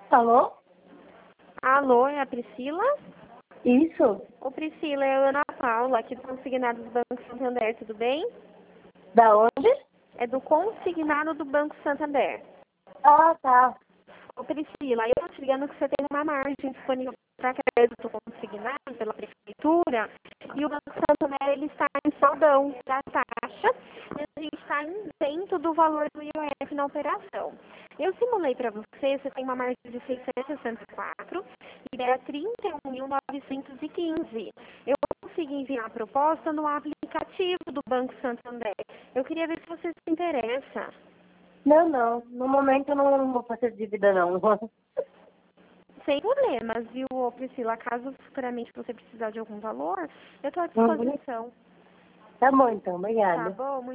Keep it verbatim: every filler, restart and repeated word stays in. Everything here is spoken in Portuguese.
Alô? Alô, é a Priscila? Isso? Ô Priscila, é a Ana Paula, aqui do Consignado do Banco Santander, tudo bem? Da onde? É do Consignado do Banco Santander. Ah, tá. Ô Priscila, eu tô te ligando que você tem uma margem disponível para crédito consignado pela Prefeitura e o Banco Santander ele está em saldão da taxa e a gente está isento do valor do I O F na operação. Eu simulei para você, você tem uma margem de seiscentos e sessenta e quatro e é trinta e um mil novecentos e quinze. Eu consegui enviar a proposta no aplicativo do Banco Santander. Eu queria ver se você se interessa. Não, não. No momento eu não vou fazer dívida, não. Sem problemas, viu, ô Priscila? Caso futuramente você precisar de algum valor, eu estou à Uhum. disposição. Tá bom, então. Tá Obrigada. bom?